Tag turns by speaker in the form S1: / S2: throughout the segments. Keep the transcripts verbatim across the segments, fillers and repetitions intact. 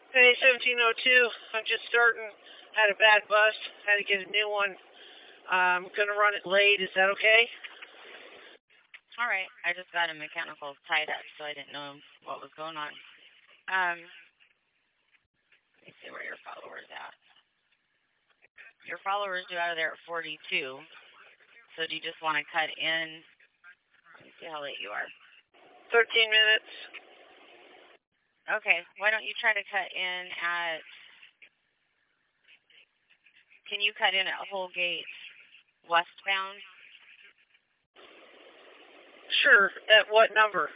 S1: Hey, seventeen oh two. I'm just starting. Had a bad bust. Had to get a new one. I'm going to run it late. Is that okay?
S2: All right. I just got a mechanical tied up, so I didn't know what was going on. Um, let me see where your followers at. Your followers are out of there at forty-two. So do you just want to cut in? Let me see how late you are.
S1: thirteen minutes.
S2: Okay. Why don't you try to cut in at? Can you cut in at Holgate westbound?
S1: Sure. At what number?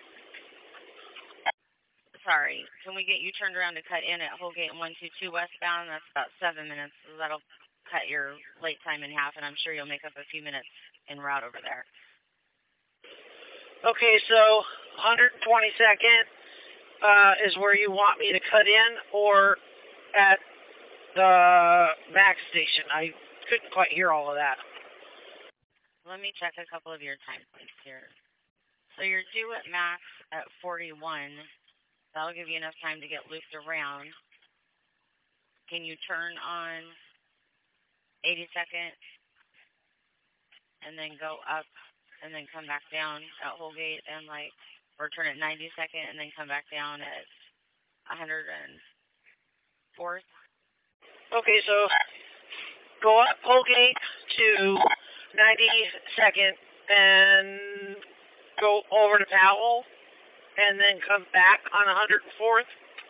S2: Sorry. Can we get you turned around to cut in at Holgate and one two two westbound? That's about seven minutes. So that'll cut your late time in half, and I'm sure you'll make up a few minutes en route over there.
S1: Okay, so one hundred twenty-second uh, is where you want me to cut in, or at the Max station. I couldn't quite hear all of that.
S2: Let me check a couple of your time points here. So you're due at Max at forty-one. That'll give you enough time to get looped around. Can you turn on eighty-second and then go up and then come back down at Holgate and like, or turn at ninety-second and then come back down at one hundred fourth?
S1: Okay, so go up Holgate to ninety-second and go over to Powell and then come back on one hundred fourth.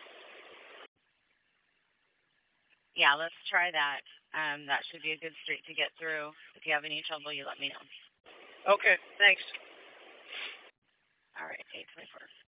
S2: Yeah, let's try that. Um, that should be a good street to get through. If you have any trouble, you let me know.
S1: Okay, thanks.
S2: All right, eight twenty-four.